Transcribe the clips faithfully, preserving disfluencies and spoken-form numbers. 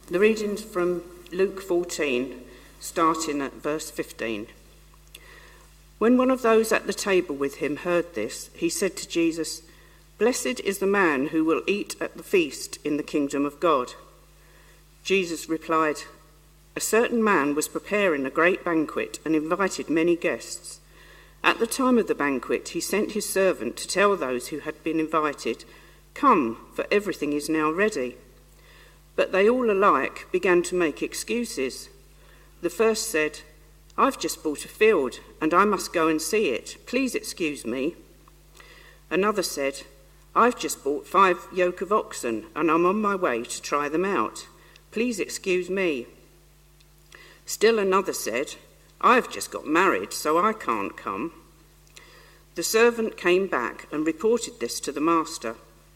The reading's from Luke fourteen, starting at verse fifteen. When one of those at the table with him heard this, he said to Jesus, "Blessed is the man who will eat at the feast in the kingdom of God." Jesus replied, "A certain man was preparing a great banquet and invited many guests. At the time of the banquet, he sent his servant to tell those who had been invited, 'Come, for everything is now ready.' But they all alike began to make excuses. The first said, 'I've just bought a field and I must go and see it. Please excuse me.' Another said, 'I've just bought five yoke of oxen and I'm on my way to try them out. Please excuse me.' Still another said, 'I've just got married, so I can't come.' The servant came back and reported this to the master.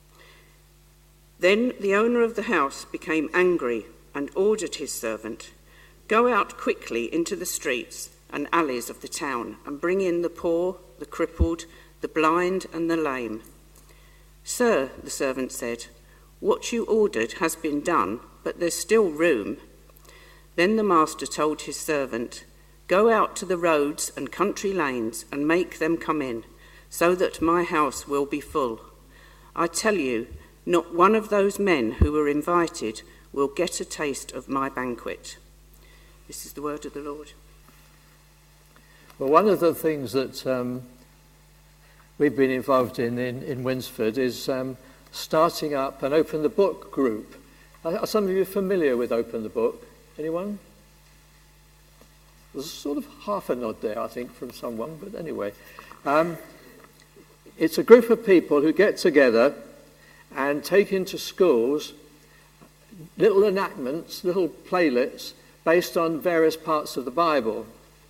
Then the owner of the house became angry and ordered his servant, 'Go out quickly into the streets and alleys of the town and bring in the poor, the crippled, the blind and the lame.' 'Sir,' the servant said, 'what you ordered has been done, but there's still room.' Then the master told his servant, 'Go out to the roads and country lanes and make them come in, so that my house will be full. I tell you, not one of those men who were invited will get a taste of my banquet.'" This is the word of the Lord. Well, one of the things that um, we've been involved in in, in Winsford is um, starting up an Open the Book group. Are some of you familiar with Open the Book? Anyone? There's sort of half a nod there, I think, from someone, but anyway. Um, it's a group of people who get together and take into schools little enactments, little playlets based on various parts of the Bible.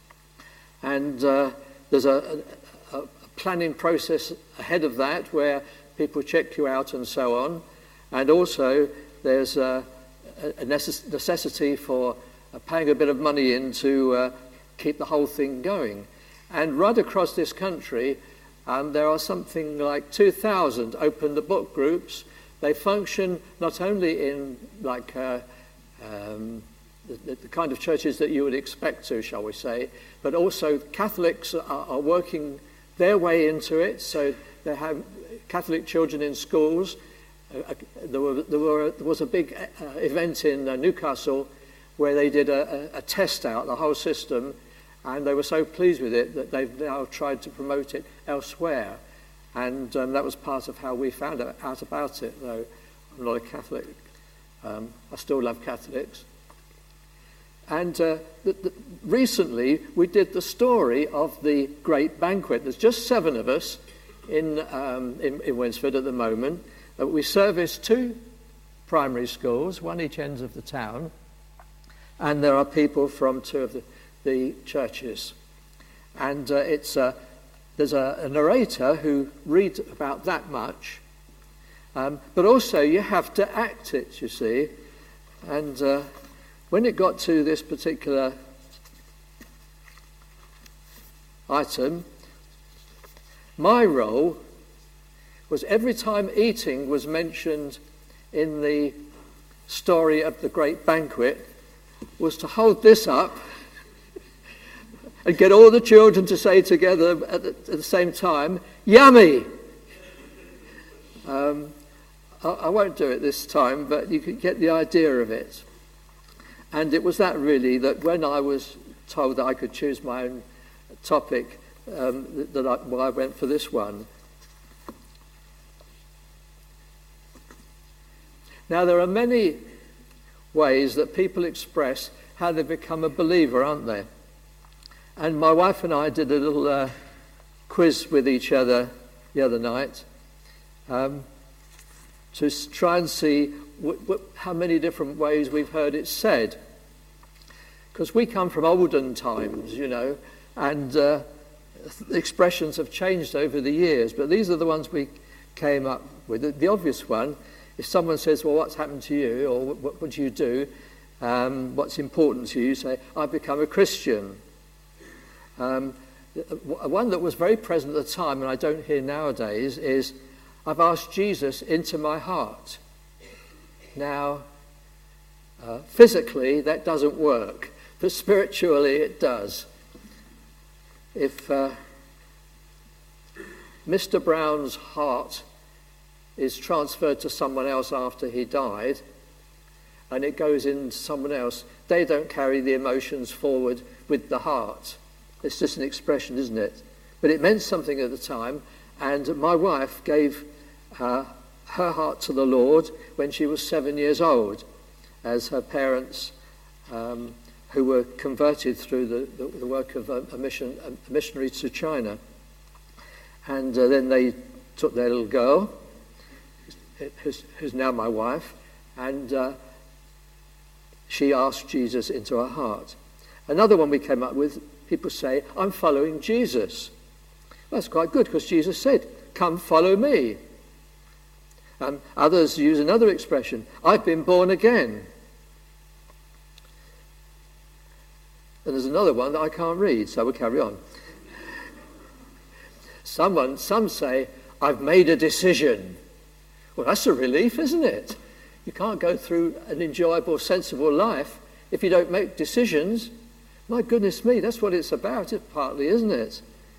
And uh, there's a, a, a planning process ahead of that where people check you out and so on. And also there's a, a necess- necessity for uh, paying a bit of money in to uh, keep the whole thing going. And right across this country, um, there are something like two thousand Open the Book groups. They function not only in like uh, um, the, the kind of churches that you would expect to, shall we say, but also Catholics are, are working their way into it. So they have Catholic children in schools. Uh, there, were, there, were, there was a big uh, event in uh, Newcastle where they did a, a, a test out, the whole system, and they were so pleased with it that they've now tried to promote it elsewhere. And um, that was part of how we found out about it, though I'm not a Catholic. Um, I still love Catholics. And uh, the, the, recently we did the story of the Great Banquet. There's just seven of us in, um, in, in Winsford at the moment. Uh, we service two primary schools, one each end of the town, and there are people from two of the, the churches. And uh, it's uh, there's a, a narrator who reads about that much, um, but also you have to act it, you see. And uh, when it got to this particular item, my role was every time eating was mentioned in the story of the Great Banquet, was to hold this up and get all the children to say together at the, at the same time, "Yummy!" Um, I, I won't do it this time, but you can get the idea of it. And it was that really that when I was told that I could choose my own topic, um, that, that I, well, I went for this one. Now, there are many ways that people express how they become a believer, aren't there? And my wife and I did a little uh, quiz with each other the other night um, to try and see w- w- how many different ways we've heard it said. Because we come from olden times, you know, and uh, the expressions have changed over the years, but these are the ones we came up with. The, the obvious one, if someone says, "Well, what's happened to you?" or "What, what do you do? Um, what's important to you?" you say, "I've become a Christian." Um, one that was very present at the time, and I don't hear nowadays, is, "I've asked Jesus into my heart." Now, Uh, physically, that doesn't work, but spiritually it does. If uh, Mister Brown's heart is transferred to someone else after he died, and it goes into someone else, they don't carry the emotions forward with the heart. It's just an expression, isn't it? But it meant something at the time, and my wife gave uh, her heart to the Lord when she was seven years old, as her parents, um, who were converted through the, the, the work of a, a, mission, a missionary to China. And uh, then they took their little girl, who's, who's now my wife, and uh, she asked Jesus into her heart. Another one we came up with, people say, I'm following Jesus. Well, that's quite good, because Jesus said, come follow me. Um, others use another expression, I've been born again. And there's another one that I can't read, so we'll carry on. Someone, some say, I've made a decision. Well, that's a relief, isn't it? You can't go through an enjoyable, sensible life if you don't make decisions. My goodness me, that's what it's about, partly, isn't it?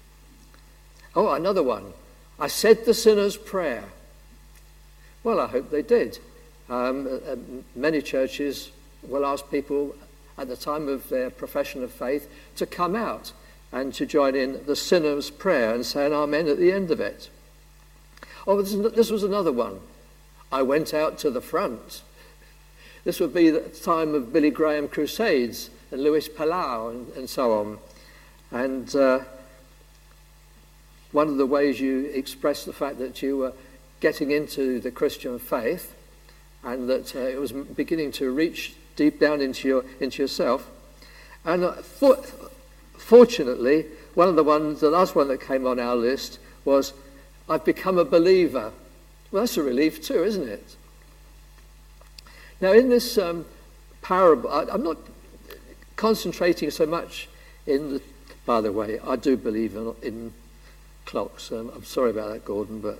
Oh, another one. I said the sinner's prayer. Well, I hope they did. Um, uh, many churches will ask people at the time of their profession of faith to come out and to join in the sinner's prayer and say an amen at the end of it. Oh, this, this was another one. I went out to the front. This would be the time of Billy Graham crusades and Luis Palau and, and so on. And uh, one of the ways you express the fact that you were getting into the Christian faith and that uh, it was beginning to reach deep down into your into yourself. And uh, for, fortunately, one of the ones, the last one that came on our list was, I've become a believer. Well, that's a relief too, isn't it? Now, in this um, parable, I, I'm not concentrating so much in the, by the way, I do believe in, in clocks. Um, I'm sorry about that, Gordon, but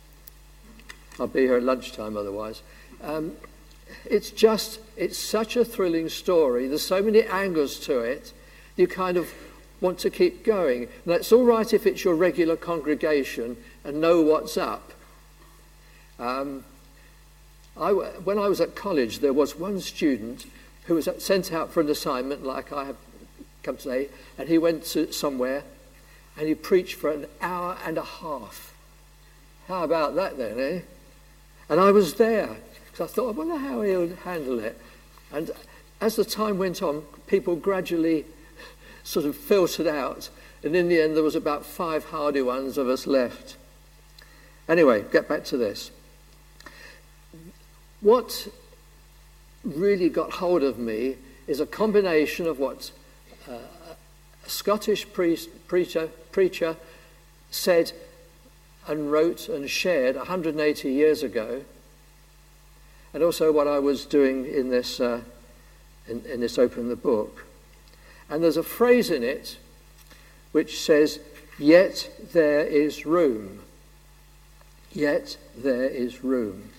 I'll be here at lunchtime otherwise. Um, it's just, it's such a thrilling story. There's so many angles to it. You kind of want to keep going. Now, it's all right if it's your regular congregation and know what's up. Um, I, when I was at college, there was one student who was sent out for an assignment, like I have come today, and he went to somewhere and he preached for an hour and a half. How about that then, eh? And I was there, because I thought, I wonder how he would handle it. And as the time went on, people gradually sort of filtered out, and in the end there was about five hardy ones of us left. Anyway, get back to this. What really got hold of me is a combination of what uh, a Scottish priest, preacher, preacher said and wrote and shared one hundred eighty years ago, and also what I was doing in this uh, in, in this Open the Book. And there's a phrase in it which says, yet there is room. Yet there is room.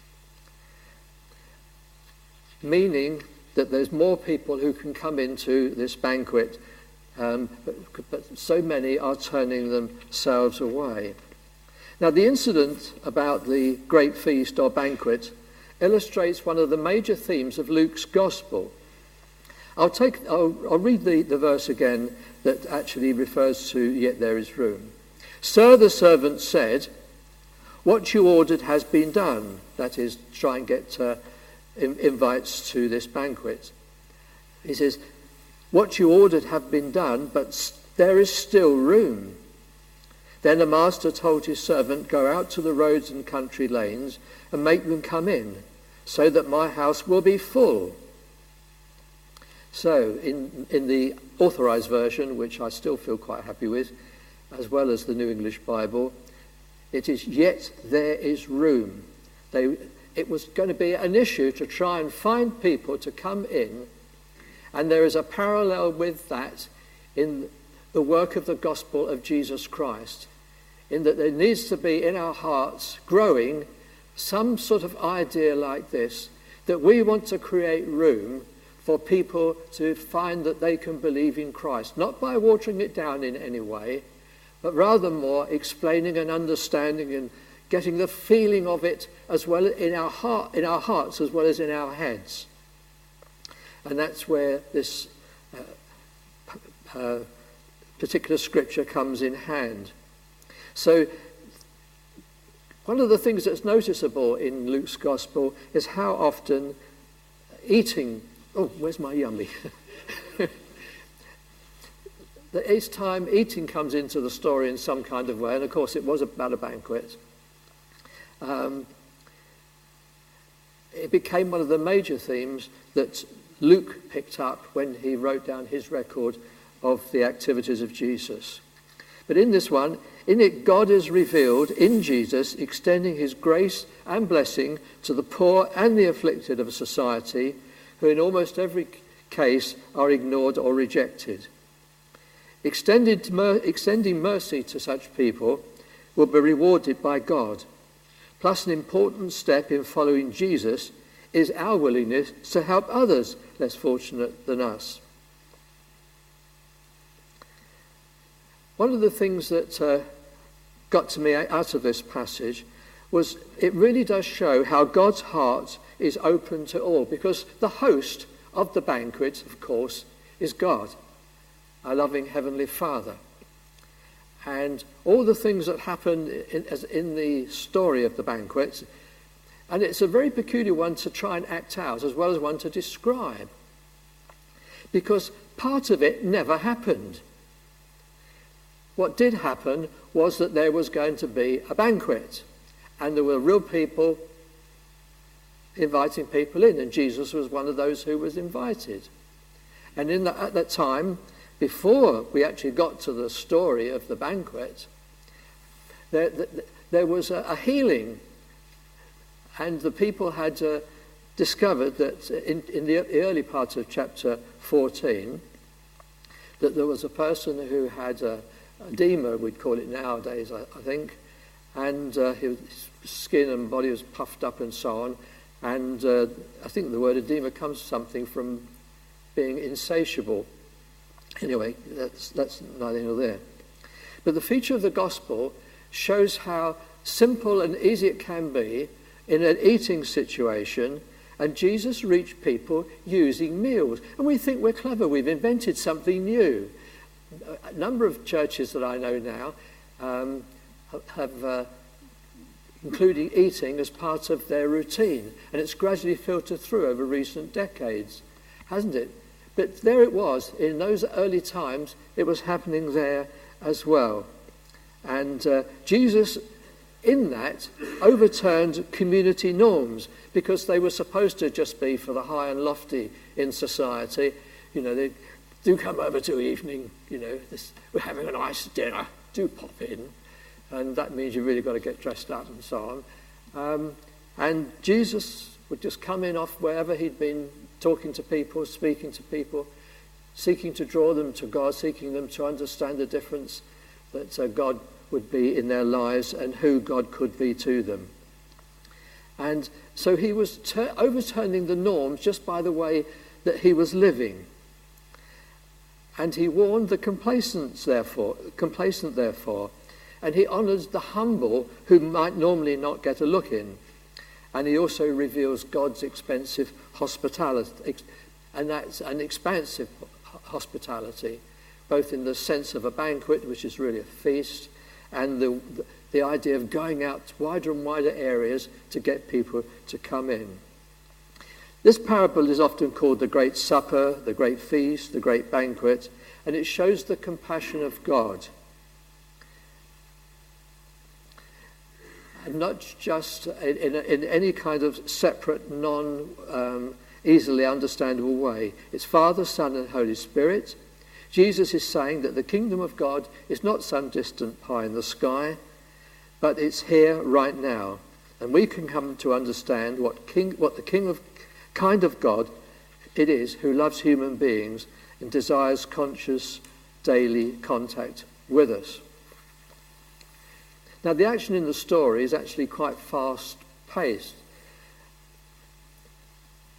Meaning that there's more people who can come into this banquet, um, but, but so many are turning themselves away. Now, the incident about the great feast or banquet illustrates one of the major themes of Luke's gospel. I'll take, I'll, I'll read the, the verse again that actually refers to yet there is room. Sir, the servant said, what you ordered has been done. That is, try and get uh, in, invites to this banquet. He says, what you ordered have been done, but there is still room. Then the master told his servant, go out to the roads and country lanes and make them come in, so that my house will be full. So, in, in the Authorized Version, which I still feel quite happy with, as well as the New English Bible, it is, yet there is room. They, it was going to be an issue to try and find people to come in, and there is a parallel with that in the work of the gospel of Jesus Christ, in that there needs to be in our hearts growing some sort of idea like this, that we want to create room for people to find that they can believe in Christ, not by watering it down in any way, but rather more explaining and understanding and getting the feeling of it as well in our heart, in our hearts as well as in our heads. And that's where this uh, uh, particular scripture comes in hand. So one of the things that's noticeable in Luke's gospel is how often eating, oh, where's my yummy? That each time eating comes into the story in some kind of way, and of course it was about a banquet. Um, it became one of the major themes that Luke picked up when he wrote down his record of the activities of Jesus. But in this one, in it, God is revealed in Jesus, extending his grace and blessing to the poor and the afflicted of society, who in almost every case are ignored or rejected. Extended, mer- extending mercy to such people will be rewarded by God. Plus, an important step in following Jesus is our willingness to help others less fortunate than us. One of the things that uh, got to me out of this passage was it really does show how God's heart is open to all, because the host of the banquet, of course, is God, our loving Heavenly Father. And all the things that happen in, as in the story of the banquet, and it's a very peculiar one to try and act out as well as one to describe, because part of it never happened. What did happen was that there was going to be a banquet, and there were real people inviting people in, and Jesus was one of those who was invited. And in the, at that time, before we actually got to the story of the banquet, there, there was a, a healing, and the people had uh, discovered that in, in the early part of chapter fourteen, that there was a person who had a edema, we'd call it nowadays, I, I think, and uh, his skin and body was puffed up and so on, and uh, I think the word edema comes something from being insatiable. Anyway, that's, that's neither here nor there. But the feature of the gospel shows how simple and easy it can be in an eating situation, and Jesus reached people using meals. And we think we're clever, we've invented something new. A number of churches that I know now um, have uh, including eating as part of their routine, and it's gradually filtered through over recent decades, hasn't it? But there it was, in those early times, it was happening there as well. And uh, Jesus, in that, overturned community norms, because they were supposed to just be for the high and lofty in society. You know, they do come over to evening, you know, this, we're having a nice dinner, do pop in. And that means you've really got to get dressed up and so on. Um, and Jesus would just come in off wherever he'd been talking to people, speaking to people, seeking to draw them to God, seeking them to understand the difference that uh, God would be in their lives and who God could be to them. And so he was ter- overturning the norms just by the way that he was living. And he warned the complacent, therefore, complacent, therefore, and he honours the humble who might normally not get a look in. And he also reveals God's expensive hospitality, and that's an expansive hospitality, both in the sense of a banquet, which is really a feast, and the, the idea of going out to wider and wider areas to get people to come in. This parable is often called the Great Supper, the Great Feast, the Great Banquet, and it shows the compassion of God. And not just in, in, in any kind of separate, non um, easily understandable way. It's Father, Son, and Holy Spirit. Jesus is saying that the kingdom of God is not some distant pie in the sky, but it's here right now. And we can come to understand what king, what the king of kind of God it is who loves human beings and desires conscious daily contact with us. Now, the action in the story is actually quite fast-paced.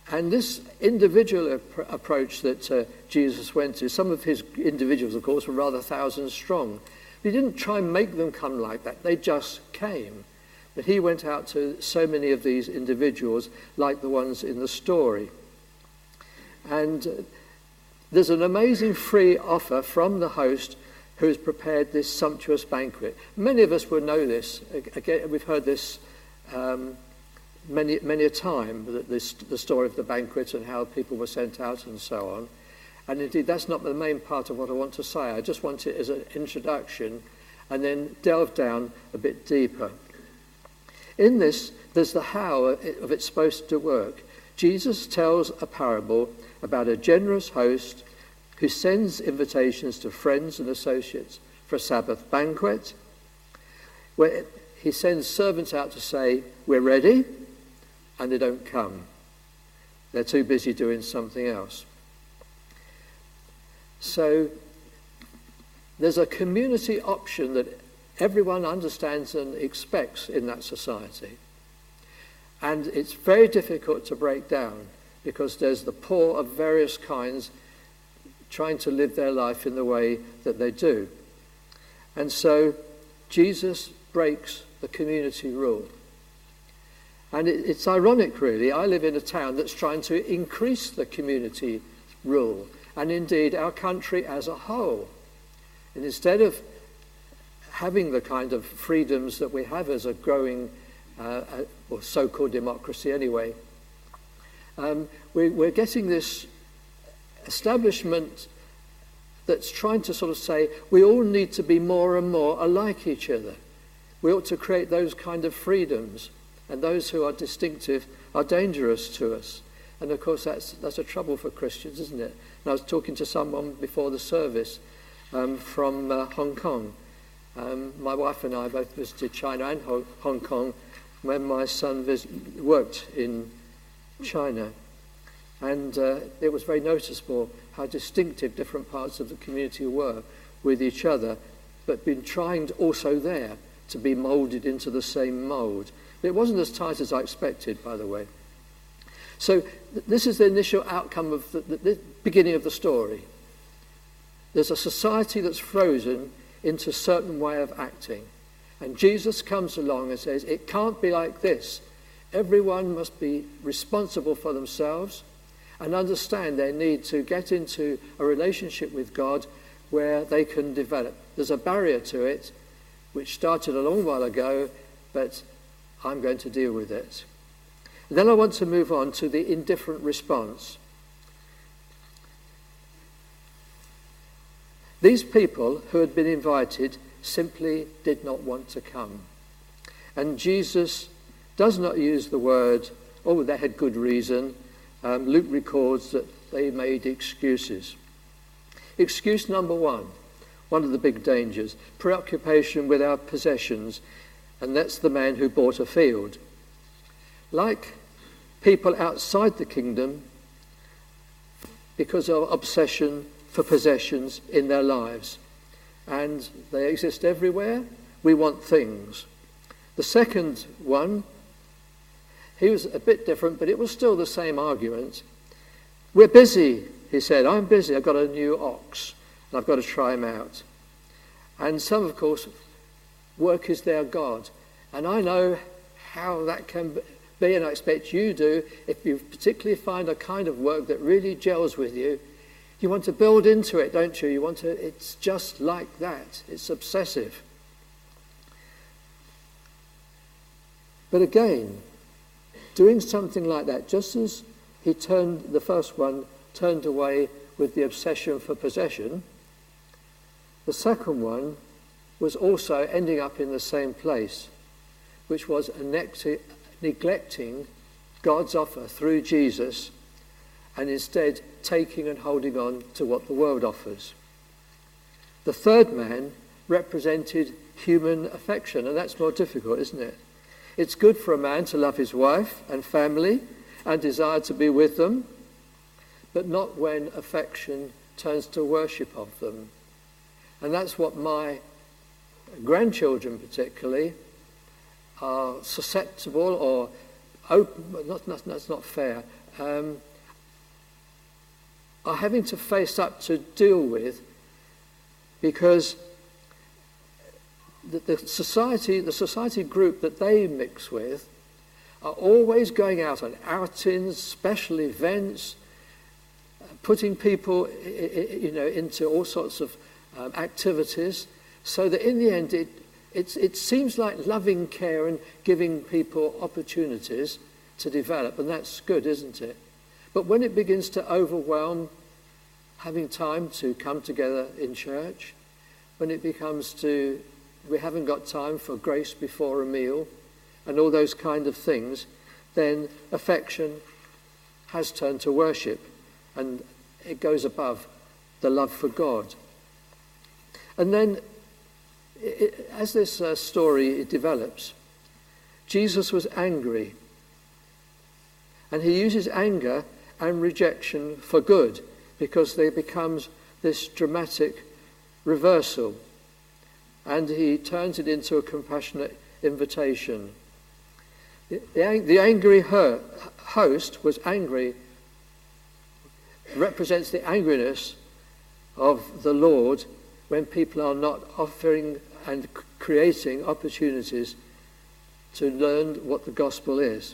And this individual ap- approach that uh, Jesus went to, some of his individuals, of course, were rather thousand strong. He didn't try and make them come like that. They just came. But he went out to so many of these individuals, like the ones in the story. And uh, there's an amazing free offer from the host who has prepared this sumptuous banquet. Many of us will know this. Again, we've heard this um, many, many a time, this, the story of the banquet and how people were sent out and so on. And indeed, that's not the main part of what I want to say. I just want it as an introduction and then delve down a bit deeper. In this, there's the how of it's supposed to work. Jesus tells a parable about a generous host who sends invitations to friends and associates for a Sabbath banquet, where he sends servants out to say, we're ready, and they don't come. They're too busy doing something else. So there's a community option that everyone understands and expects in that society. And it's very difficult to break down because there's the poor of various kinds trying to live their life in the way that they do. And so Jesus breaks the community rule. And it, it's ironic, really. I live in a town that's trying to increase the community rule, and indeed our country as a whole. And instead of having the kind of freedoms that we have as a growing, uh, or so-called democracy anyway, um, we, we're getting this establishment that's trying to sort of say we all need to be more and more alike each other. We ought to create those kind of freedoms, and those who are distinctive are dangerous to us. And of course that's that's a trouble for Christians, isn't it? And I was talking to someone before the service um, from uh, Hong Kong. Um, my wife and I both visited China and Ho- Hong Kong when my son vis- worked in China. And uh, it was very noticeable how distinctive different parts of the community were with each other, but been trying also there to be moulded into the same mould. It wasn't as tight as I expected, by the way. So th- this is the initial outcome of the, the, the beginning of the story. There's a society that's frozen into a certain way of acting. And Jesus comes along and says, it can't be like this. Everyone must be responsible for themselves and understand their need to get into a relationship with God where they can develop. There's a barrier to it, which started a long while ago, but I'm going to deal with it. And then I want to move on to the indifferent response. These people who had been invited simply did not want to come. And Jesus does not use the word, oh, they had good reason. Um, Luke records that they made excuses. Excuse number one, one of the big dangers, preoccupation with our possessions, and that's the man who bought a field. Like people outside the kingdom, because of obsession for possessions in their lives, and they exist everywhere, we want things. The second one, he was a bit different, but it was still the same argument. We're busy, he said. I'm busy. I've got a new ox, and I've got to try him out. And some, of course, work is their God. And I know how that can be, and I expect you do. If you particularly find a kind of work that really gels with you, you want to build into it, don't you? You want to, it's just like that. It's obsessive. But again, doing something like that, just as he turned, the first one turned away with the obsession for possession, the second one was also ending up in the same place, which was neglecting God's offer through Jesus and instead taking and holding on to what the world offers. The third man represented human affection, and that's more difficult, isn't it? It's good for a man to love his wife and family and desire to be with them, but not when affection turns to worship of them. And that's what my grandchildren particularly are susceptible or open, not, not, that's not fair, um, are having to face up to deal with, because the, the society, the society group that they mix with, are always going out on outings, special events, putting people, you know, into all sorts of um, activities, so that in the end it, it, it seems like loving care and giving people opportunities to develop, and that's good, isn't it? But when it begins to overwhelm having time to come together in church, when it becomes to, we haven't got time for grace before a meal, and all those kind of things, then affection has turned to worship, and it goes above the love for God. And then, it, as this uh, story it develops, Jesus was angry, and he uses anger and rejection for good, because there becomes this dramatic reversal, and he turns it into a compassionate invitation. The, the, the angry her, host was angry, represents the angriness of the Lord when people are not offering and creating opportunities to learn what the gospel is.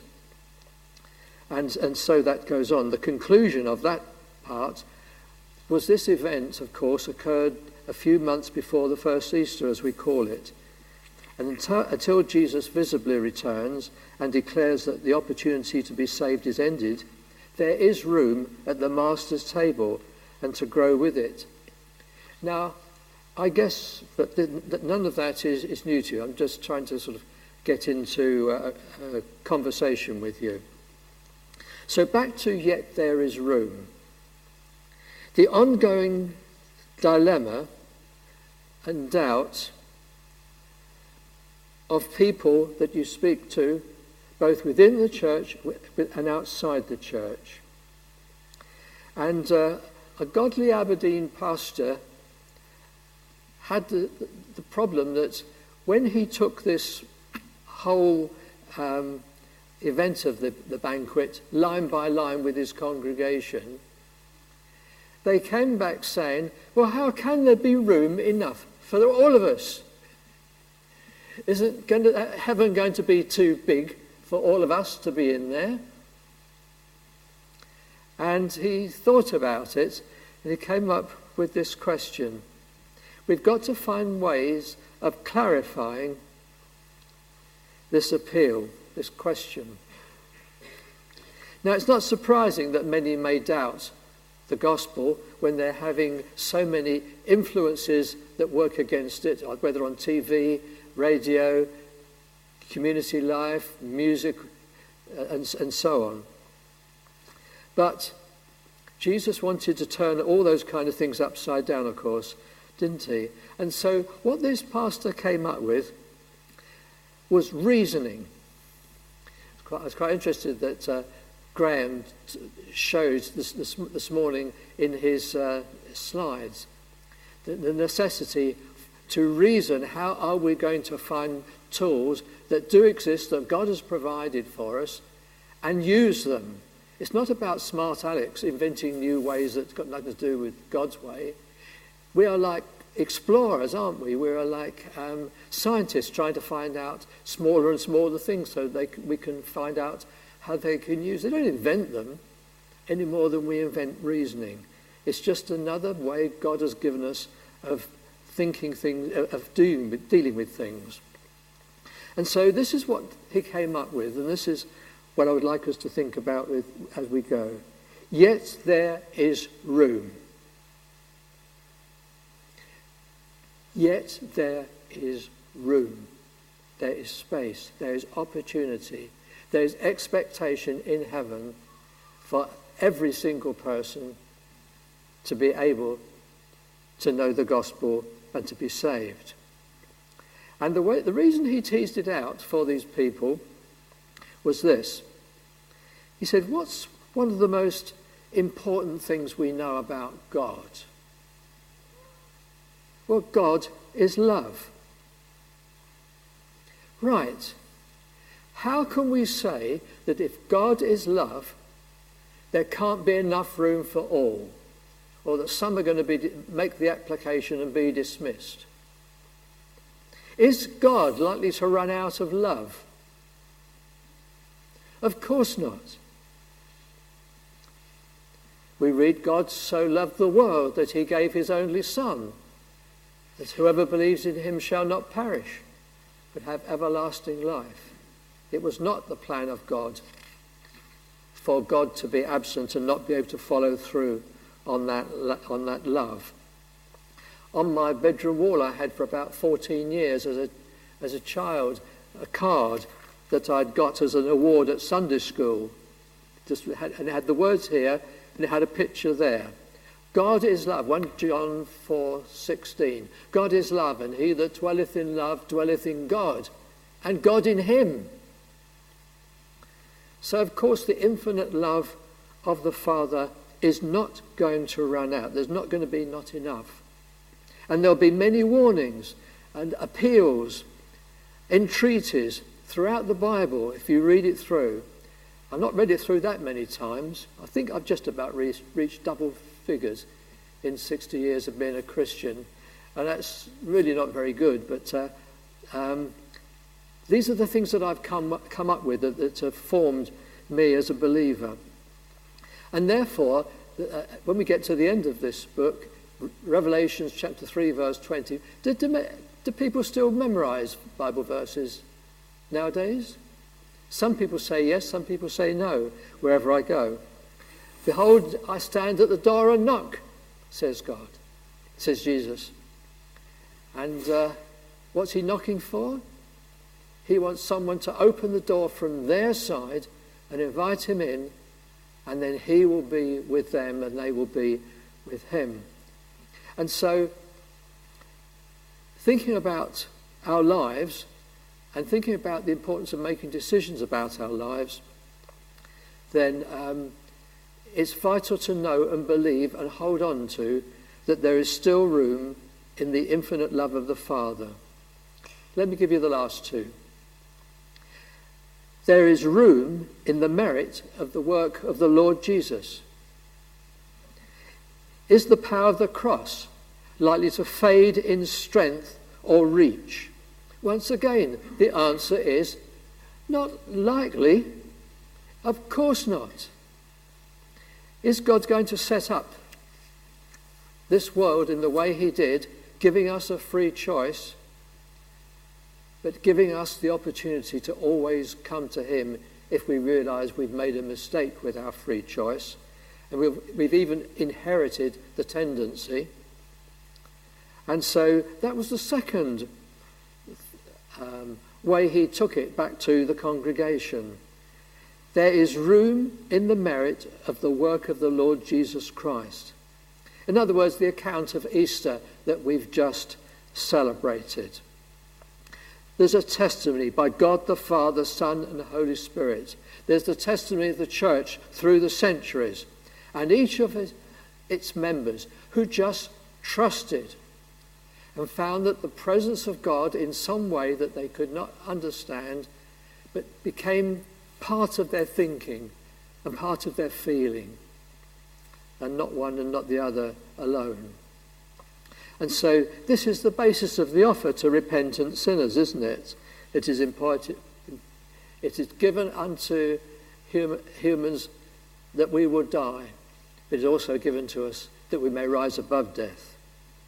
And, and so that goes on. The conclusion of that part was this event, of course, occurred a few months before the first Easter, as we call it. And until, until Jesus visibly returns and declares that the opportunity to be saved is ended, there is room at the Master's table and to grow with it. Now, I guess that, that none of that is, is new to you. I'm just trying to sort of get into a, a conversation with you. So back to yet there is room. The ongoing dilemma and doubt of people that you speak to, both within the church and outside the church. And uh, a godly Aberdeen pastor had the, the problem that when he took this whole um, event of the, the banquet line by line with his congregation, they came back saying, well, how can there be room enough for all of us? Isn't going to, heaven going to be too big for all of us to be in there? And he thought about it, and he came up with this question. We've got to find ways of clarifying this appeal, this question. Now, it's not surprising that many may doubt the gospel when they're having so many influences that work against it, whether on T V, radio, community life, music, and, and so on. But Jesus wanted to turn all those kind of things upside down, of course, didn't he? And so what this pastor came up with was reasoning. I was quite interested that uh, Graham t- showed this, this, this morning in his uh, slides the, the necessity to reason, how are we going to find tools that do exist, that God has provided for us, and use them. It's not about smart Alex inventing new ways that's got nothing to do with God's way. We are like explorers, aren't we? We are like um, scientists trying to find out smaller and smaller things so they can, we can find out how they can use. They don't invent them any more than we invent reasoning. It's just another way God has given us of thinking things, of dealing with, dealing with things. And so this is what he came up with, and this is what I would like us to think about with, as we go. Yet there is room. Yet there is room. There is space. There is opportunity. There is expectation in heaven for every single person to be able to know the gospel and to be saved. And the way, the reason he teased it out for these people was this. He said, what's one of the most important things we know about God? Well, God is love. Right. How can we say that if God is love, there can't be enough room for all, or that some are going to be, make the application and be dismissed. Is God likely to run out of love? Of course not. We read, God so loved the world that he gave his only Son, that whoever believes in him shall not perish, but have everlasting life. It was not the plan of God for God to be absent and not be able to follow through on that, on that love. On my bedroom wall I had for about fourteen years as a, as a child a card that I'd got as an award at Sunday school. Just had, and it had the words here, and it had a picture there. God is love, First John four sixteen. God is love, and he that dwelleth in love dwelleth in God, and God in him. So, of course, the infinite love of the Father is not going to run out. There's not going to be not enough. And there'll be many warnings and appeals, entreaties throughout the Bible, if you read it through. I've not read it through that many times. I think I've just about re- reached double figures in sixty years of being a Christian. And that's really not very good. But uh, um, these are the things that I've come, come up with that, that have formed me as a believer. And therefore, uh, when we get to the end of this book, Revelation chapter three, verse twenty, do, do, do people still memorize Bible verses nowadays? Some people say yes, some people say no, wherever I go. Behold, I stand at the door and knock, says God, says Jesus. And uh, what's he knocking for? He wants someone to open the door from their side and invite him in, and then he will be with them and they will be with him. And so, thinking about our lives and thinking about the importance of making decisions about our lives, then um, it's vital to know and believe and hold on to that there is still room in the infinite love of the Father. Let me give you the last two. There is room in the merit of the work of the Lord Jesus. Is the power of the cross likely to fade in strength or reach? Once again, the answer is not likely. Of course not. Is God going to set up this world in the way he did, giving us a free choice, but giving us the opportunity to always come to him if we realise we've made a mistake with our free choice? And we've, we've even inherited the tendency. And so that was the second um, way he took it back to the congregation. There is room in the merit of the work of the Lord Jesus Christ. In other words, the account of Easter that we've just celebrated. There's a testimony by God the Father, Son, and the Holy Spirit. There's the testimony of the church through the centuries. And each of its members who just trusted and found that the presence of God in some way that they could not understand, but became part of their thinking and part of their feeling, and not one and not the other alone. And so this is the basis of the offer to repentant sinners, isn't it? It is important. It is given unto hum, humans that we will die. It is also given to us that we may rise above death.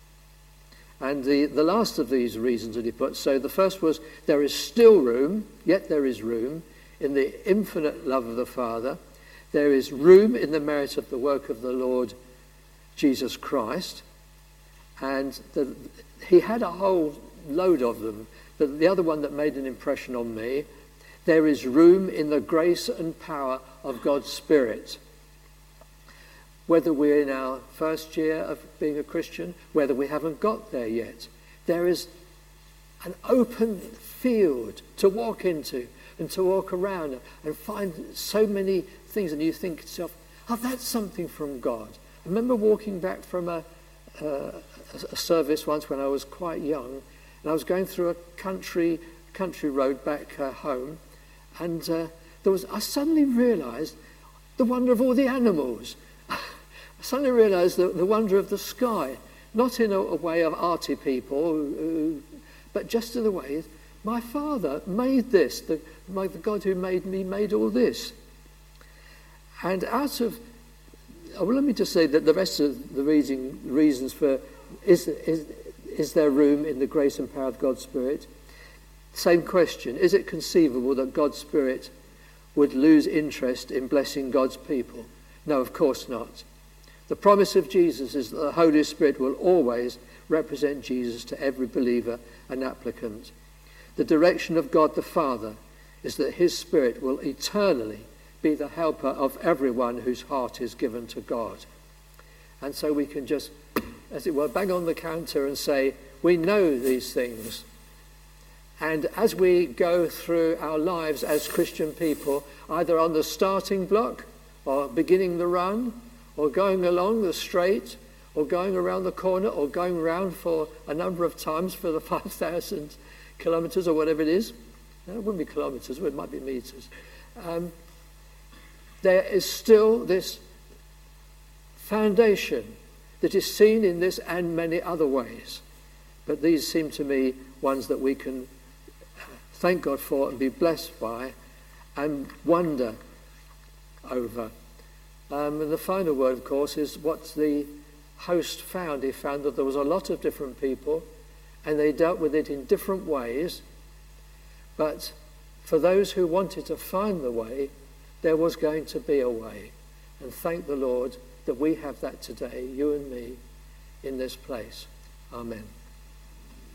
And the, the last of these reasons that he put, so the first was there is still room, yet there is room in the infinite love of the Father. There is room in the merit of the work of the Lord Jesus Christ. And the, he had a whole load of them. But the other one that made an impression on me, there is room in the grace and power of God's Spirit. Whether we're in our first year of being a Christian, whether we haven't got there yet, there is an open field to walk into and to walk around and find so many things. And you think to yourself, oh, that's something from God. I remember walking back from a, uh, a service once when I was quite young, and I was going through a country country road back uh, home, and uh, there was I suddenly realised the wonder of all the animals. I suddenly realised the, the wonder of the sky, not in a, a way of arty people, uh, but just in the way my Father made this. The, my, the God who made me made all this. And out of, oh, well, let me just say that the rest of the reason, reasons for, is, is, is there room in the grace and power of God's Spirit? Same question, is it conceivable that God's Spirit would lose interest in blessing God's people? No, of course not. The promise of Jesus is that the Holy Spirit will always represent Jesus to every believer and applicant. The direction of God the Father is that his Spirit will eternally be the helper of everyone whose heart is given to God. And so we can just, as it were, bang on the counter and say, we know these things. And as we go through our lives as Christian people, either on the starting block or beginning the run, or going along the straight, or going around the corner, or going round for a number of times for the five thousand kilometres or whatever it is. No, it wouldn't be kilometres, it might be metres. Um, there is still this foundation that is seen in this and many other ways. But these seem to me ones that we can thank God for and be blessed by and wonder over. Um, and the final word, of course, is what the host found. He found that there was a lot of different people and they dealt with it in different ways. But for those who wanted to find the way, there was going to be a way. And thank the Lord that we have that today, you and me, in this place. Amen.